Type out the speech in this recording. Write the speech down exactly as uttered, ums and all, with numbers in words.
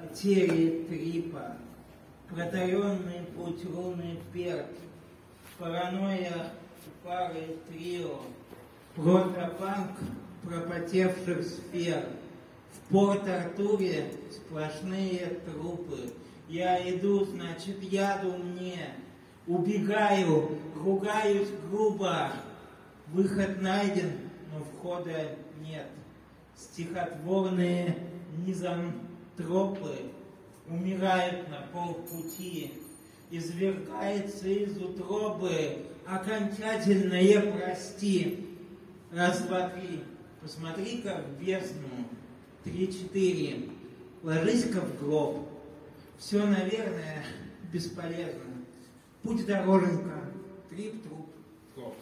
потери трипа, протаренный путь руны перт, паранойя пары трио, протопанк пропотевших сфер. В Порт-Артуре сплошные трупы. Я иду, значит, яду мне. Убегаю, ругаюсь грубо. Выход найден, но входа нет. Стихотворные мизантропы умирают на полпути. Извергается из утробы окончательное прости. Раз, два, три. Посмотри-ка в бездну. Три-четыре. Ложись-ка в гроб. Все, наверное, бесполезно. Путь дороженька. Трип-труп. Гроб.